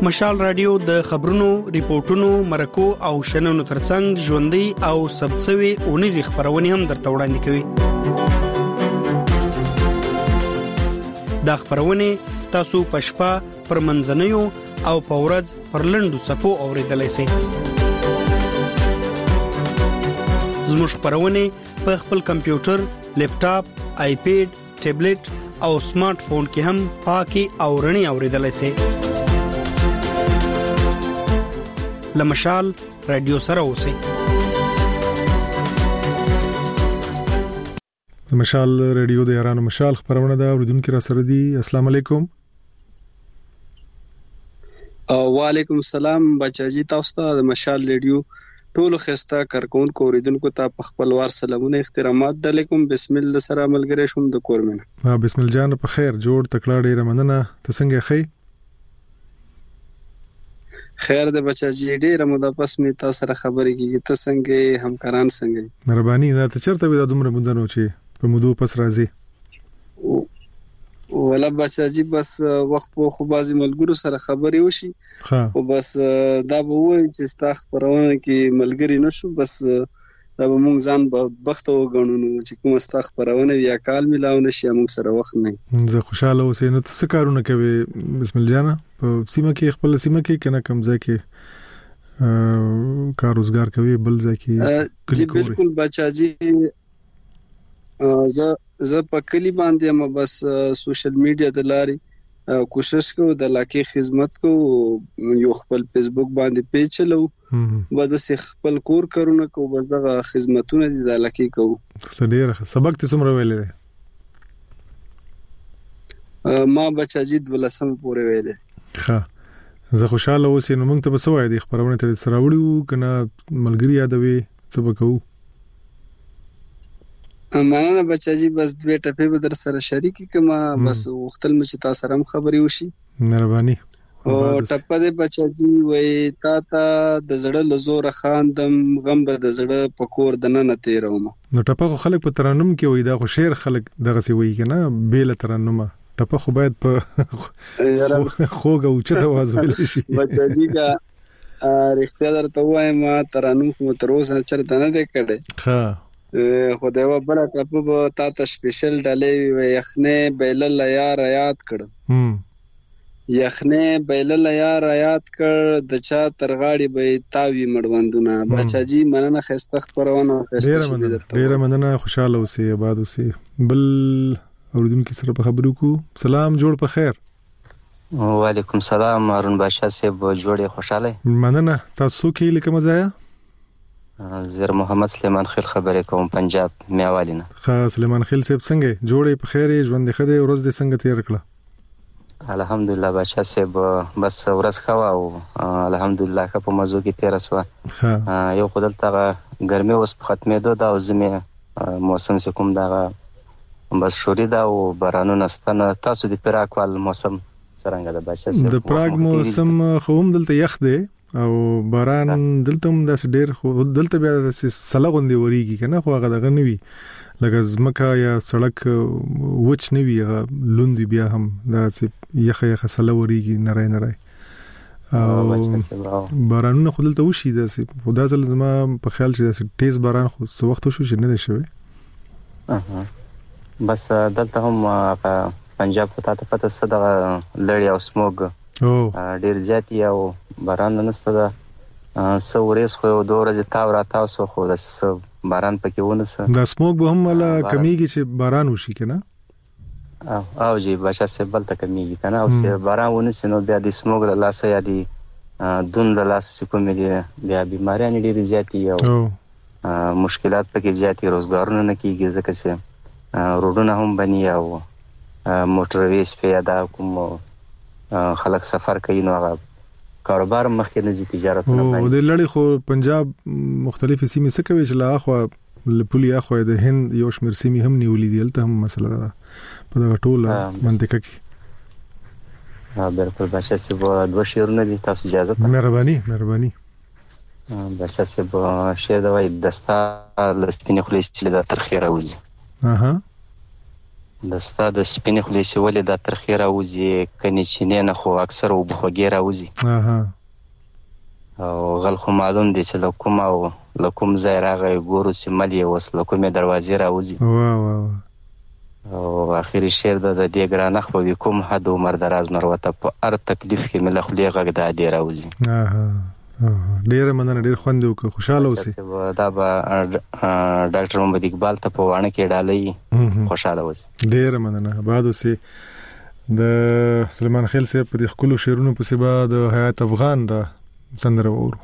مشال رادیو د خبرونو، ریپورتونو، مرکو او شننو ترڅنګ ژوندۍ او سبڅوي اونیزي خبرونه هم درته وړاندې کوي. دا خبرونه تاسو په شپه، پر منځنیو او په ورځ پر لنډو څپو اوریدلای شئ. زموږ خبرونه په خپل کمپیوټر، لیپټاپ، آیپیډ، ټابلیټ او سمارټ فون کې هم پاکي او رڼي اوریدلای شئ. لمشال رادیو سره اوسئ. مشال رادیو د یارانو مشال خبرونه دا اوریدونکو را سره دي. السلام علیکم. وعلیکم السلام بچاجي، تاسو ته د مشال رادیو ټولو خسته کارکونکو اوریدونکو ته په خپل وار سلامونه احترامات علیکم. بسم الله سره ملګری شوم د کورمنه. بسم الله جان په خیر جوړ تکړه ډیره مننه. ته څنګه خې؟ خیر د بچاجي ډیره موده پس می تاسو سره خبرې کیږي. ته څنګه، همکاران څنګه؟ مهرباني. دا ته چرته وې د دومره مونږ چې په مودو پس راځي؟ ولا بچاجي بس وخت په خو بازي ملګرو سره خبرې وشي او بس دا به وایي چې ستا خبرونه کې ملګری نشو، بس دا به مونږ ځان بدبخت وګڼو چې کوم ستا خبرونه یا کال ملاو نشي مونږ سره وخت نه. زه خوشاله اوسې. نو څه کارونه کوي بسم الله جان په سیمه کې، خپل سیمه کې کنه کم ځای کې کار روزګار کوي بل ځای کې؟ جی بالکل بچاجي، زه په کلی باندې ما بس سوشل میډیا د لاري کوشش کوم د علاقې خدمت کوم. یو خپل فیسبوک باندې پیج چلو، بعد سه خپل کور کارونه کوم، بس دغه خدمتونه د علاقې کوم. ډیر سبق ته څومره ویلې؟ ما بچاجي 12 پورې ویلې. ښه، زه خوشاله اوسې. نو موږ ته به سوای دي خبرونه تر سره وړو کنه ملګری یادوي څه وکړو؟ مننه بچاجي، بس دوه ټپې به در سره شریک کما، بس وختل مې چې تاسو سره خبرې وشي. مهرباني. او ټپه دې بچاجي وای تا د زړه لزور خاندم، غم به د زړه پکور د نه تیروم. نو ټپه خو خلک په ترنم کې وای، دا خو شعر خلک دغه سی وای کنه بیل ترنم. ټپه خو باید په خوګه او چته आवाज ویل شي. بچاجي کا رښتیا درته وایم، ترنم خو تر اوسه چرته نه دی کړی. ها خو دا و بل ټپه به تا ته سپیشل ډالې وي. یخنه بیل یار یاد کړ، یخنه بیل یار یاد کړ، د چا ترغاړي به تاوی مړوندونه. بچاجي مننه، خسته خبرونه خسته شي درته. ډیره مننه، خوشاله اوسې، آباد اوسې. بل اوریدونکو سره په خبرو کو. سلام جوړ په خیر. وعلیکم السلام هارون بادشاہ صاحب، جوړې خوشاله. مننه. تاسو کې لیکم ځای؟ زیر محمد سلیمان خیل خبرې کوم، پنجاب میوالینه. ښه سلیمان خیل صاحب څنګه جوړې په خیر؟ ژوند دې خدای ورځ دې څنګه تیر کړه؟ الحمدلله بادشاہ صاحب، بس ورځ خوا او الحمدلله که په مزو کې تیر اسوه. یو خدای ته ګرمي اوس په ختمېدو دا او زمي موسم چې کوم دا بس شوري دا او بارانونه ستنه. تاسو د پراګوال موسم څنګه ده بادشاہ صاحب؟ د پراګ موسم خو هم دلته یخ دی او باران دلته هم داس ډیر، خو دلته بیا سلغوندې وریږي کنه، خو هغه دغه نوي لکه زمکه یا سړک وچ نوي، هغه لوندي بیا هم داس یخه سلغ وریږي نری نری او بارانونه خو دلته وشي. داس خدا ځل زما په خیال چې داس تیز باران خو څه وخت شو چې نه دی شوی. بس دلته هم پنجاب په تاسو پته صدغه لړی او سموګ ډیر زیات او باران نشته ده. سو ورځ خو دوه ورځې تاو را تاسو خو د باران پکې ونسه. دا سموګ به هم ولا کمیږي چې باران وشي کنه؟ او جی بادشاہ صاحب بل ته کمیږي کنه، او چې باران ونسه نو بیا د سموګ له لاسه یا د دون له لاسه کوم دي بیا بیماریان ډیر زیات او مشکلات پکې زیات، روزګارونه نه کیږي ځکه چې روډونه هم بني او موټر ویس پیدا کوم خلک سفر کوي نو هغه کاروبار مخکې نه زی تجارتونه باندې. او د لړۍ خو پنجاب مختلفې سیمې څه کوي چې لا خو لپولي اخو د هند یو شمیر سیمې هم نیولې دي، الته هم مسله ده په دغه ټوله منطقه کې. بالکل بادشاہ صاحب، دوه شعرونه دي، تاسو اجازه ته؟ مهرباني. بادشاہ صاحب شعر دی: دستا لسپینې خولې چې د ترخې راوځي، د ستا د سپینې خولې چې ولې دا ترخې راوځي کنې چینې نه خو اکثر اوبخوږې راوځي او غل خو معلوم دی چې له کوم او له کوم ځای راغی ګورو چې مل یې اوس له کومې دروازې راوځي او اخري شعر د دې ګرانښت په کوم حد عمر دراز مروته په هر تکلیف کې مې له خولې غږ د ادې راوځي. ډیره مننه، ډیر خوند وکړ، خوشاله اوسئ. دا به ډاکټر محمد اقبال ته په وانه کې ډالۍ خوشاله اوسئ. ډیره مننه، آباد اوسئ. د سلیمان خیل صاحب په دې خپل شعرونو په سبا د حیات افغان د سندره وورو.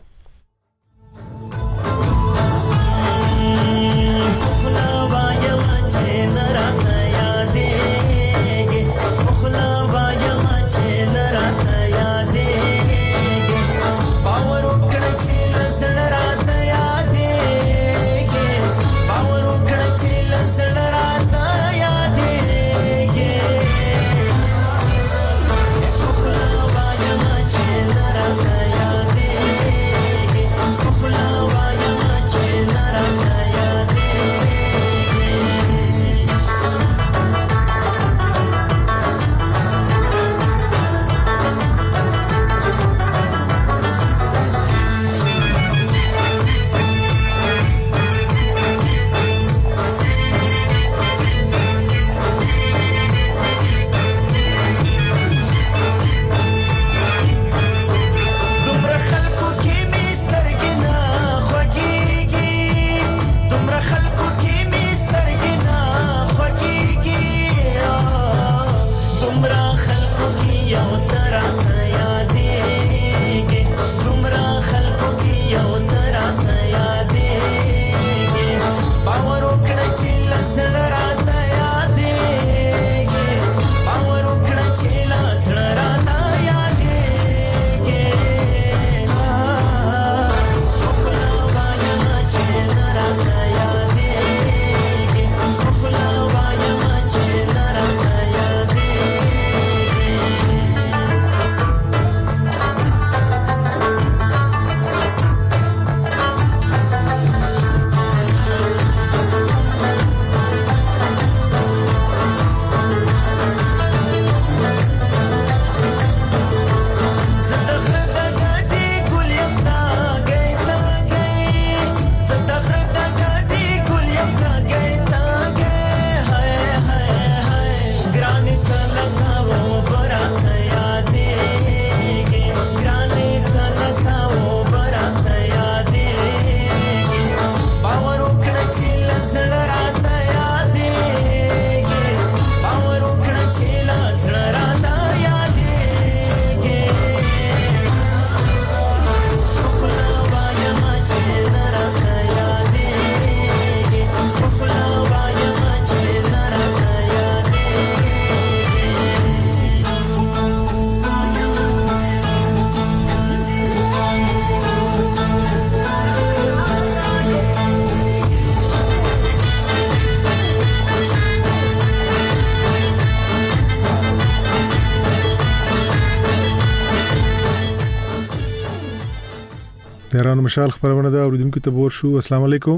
تهران مشال خبرونه ده اوریدونکو ته بور شو. السلام علیکم.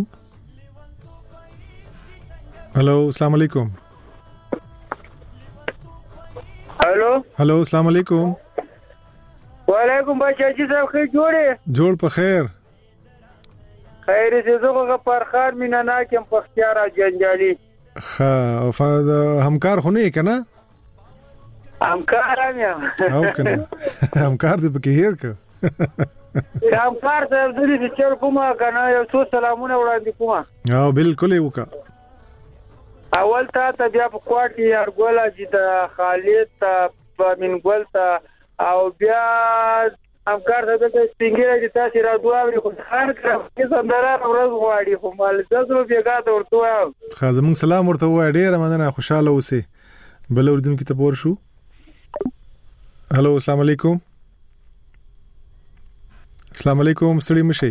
هلو السلام علیکم. هلو السلام علیکم. وعلیکم بچاجي صاحب خیر جوړ په خیر. خیر دې زغه پر خار مینا نا کوم په اختیار جنجالي. ها فد همکار خونه کنه؟ همکار یم. او کنه همکار دې پکې هیر ک. همکار صاحب دې چې کومه کنه یو څو سلامونه وړاندې کومه. او بالکل وکا. اول ته بیا په کوټ کې ارګولا چې د خالد ته منګول ته او بیا همکار صاحب ته څنګه چې تاسو را دوه خو خان کړو سندره ورځ غواړي خو مال زړه بیګا ته ورته خازمون سلام ورته وای ډیر مننه خوشاله اوسئ. بل اوریدونکو ته پور شو. هلو السلام علیکم. السلام علیکم ستړي مشي.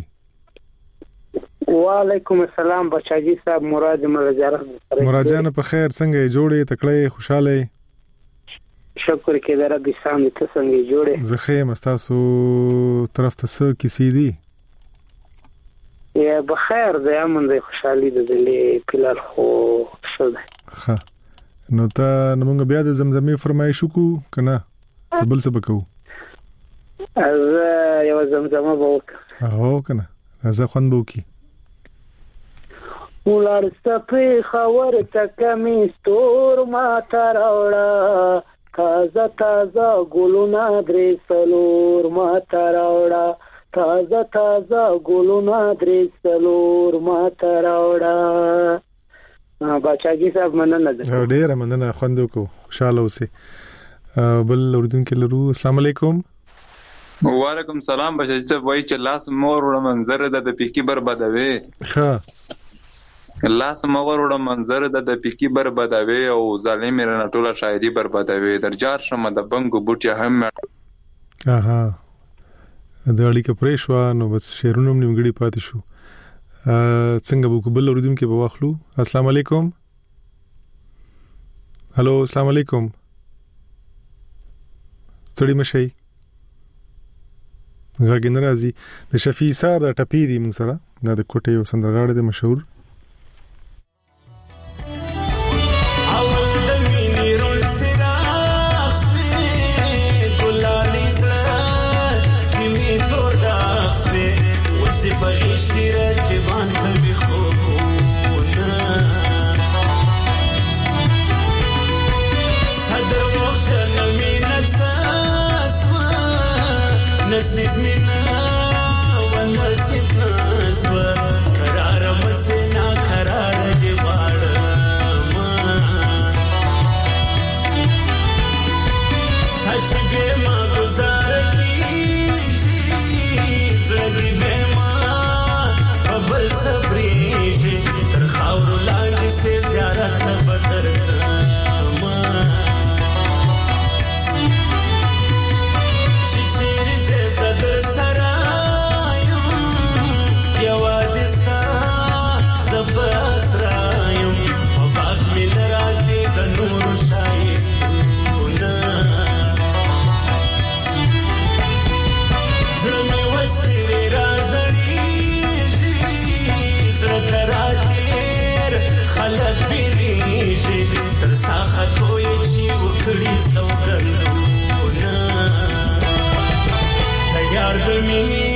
وعلیکم السلام بچاجي صاحب مراد ملجره. مراد جان په خیر څنګه جوړې تکړه خوشاله؟ شکر کې در رب سام ته څنګه جوړې؟ زه خیم تاسو طرف ته څه کیسې دي؟ یا بخیر ده امن ده خوشحالي ده دلې پلال خو څه ده. ها نو ته موږ بیا د زمزمې فرمایش وکړو کنه سبل سبکو از یو زمزمه وک او کنه زه خوند وکي ولر سپي خبر تکمي ستور ما تراوړه تازه تازه ګلونه درې سلور ما تراوړه تازه تازه ګلونه درې سلور ما تراوړه بچاګي صاحب مننه ده ډېر مننه خوند وکړو خوشاله اوسئ بل اردن کې لرو السلام علیکم وعلیکم سلام بچی څه وای چې لاس مور وړ منظر د پېکی بربادوي ها لاس مور وړ منظر د پېکی بربادوي او ظالم رنه ټوله شاعري بربادوي درجار شمه د بنګو بوټي هم اها د اړیکه پرېښوا نو بس شعرونه نیمګړي پاتې شو څنګه به بل اردن کې به واخلو السلام علیکم هالو السلام علیکم ستړي مشي غږ نه راځي د شفیع سار د ټپی دی موږ سره د کوټې یو سندرغاړی د مشهور نصیب مینا و نصیب نسوا قرار مسنا قرار دی واړه سچ دې ما گزار کیږي زړه دې ما قبل صبرېږي تر خاور لاندې سي زیارت بدر سما صدر سرایم یوازستا زفاس رایم و باق من رازی د نور شایستونا زرمی وسیر رازنیجی زرکراتیر خلق بینیجی تر ساخت کوئی چی وکڑی سوگندونا یار د مینې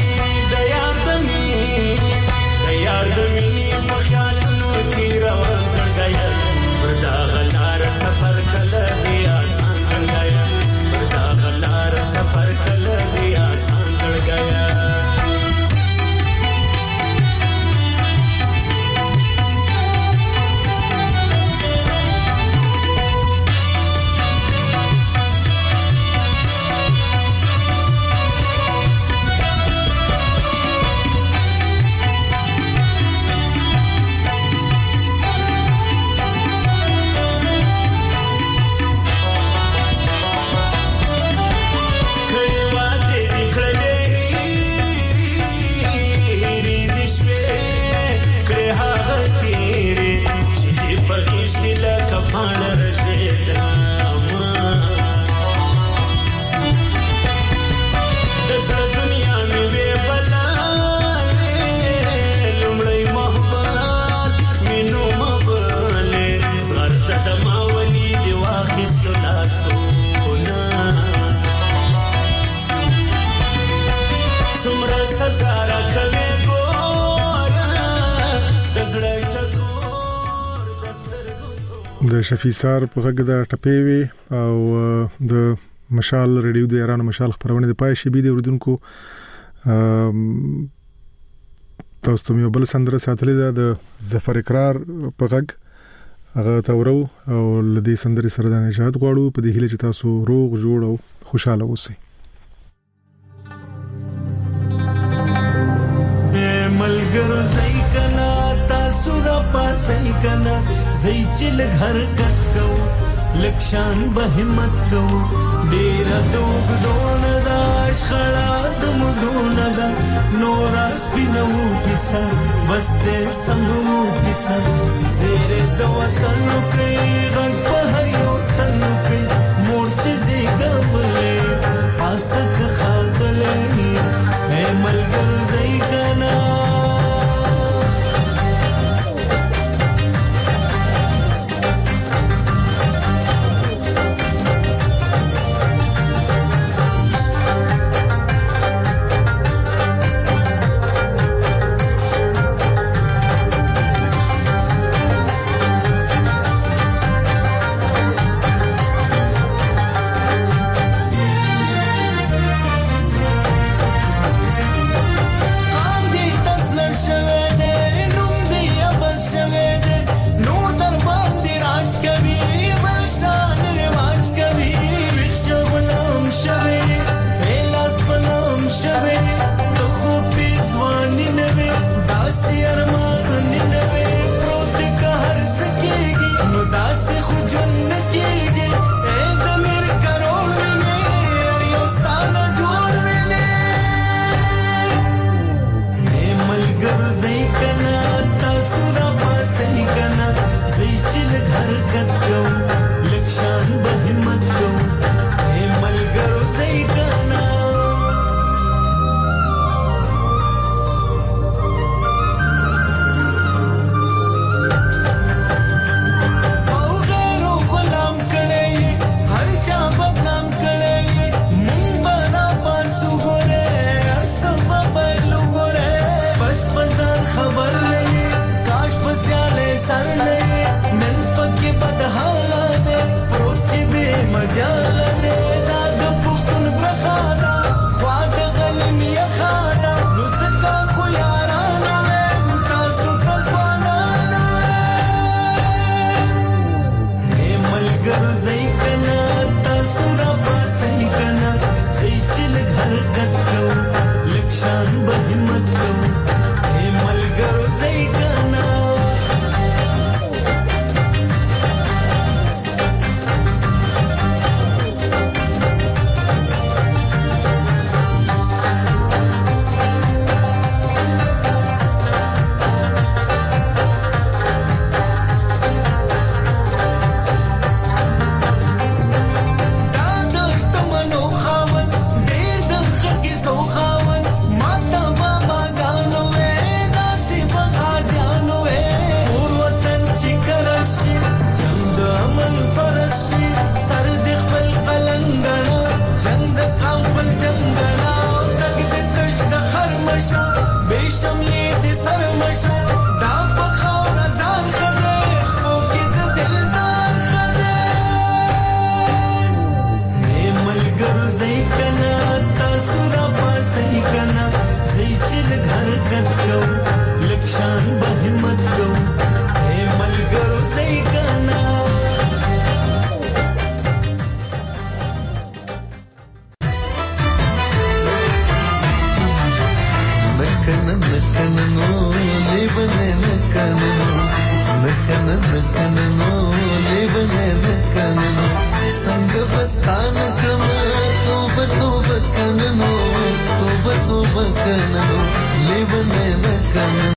په خیالونو کې روان زړګیا پر دا غلار سفر کله دی آسان زړګیا پر دا غلار سفر کله دی آسان زړګیا د شفیع سار په غږ د ټپې وی او د مشال ریډیو د ایران مشال خبرونه د پای شي بي د اردوونکو تاسو ته یو بل سندره ساتلې ده د ظفر اقرار په غږ هغه تورو او لدې سندري سره د نجات غواړو په دې هیله چې تاسو روغ جوړ او خوشاله اوسئ ملګرو زئی کنا تاسو را پاسې کنا زئی چل گھر کټ کو لکشان به همت کو ډیر دوغ دون داش خړا دم دون دا نور سپینو کیسه وسته سمو کیسه زیر د وطن کې غږ په هیو تن کې مورچ زیګولې پاسک خاطلې اے ملګر زئی کنا زئی کنا تاسو را پاسې کنا زئی چې حرکت کو لکشان به همت کو اے ملګرو زئی کنا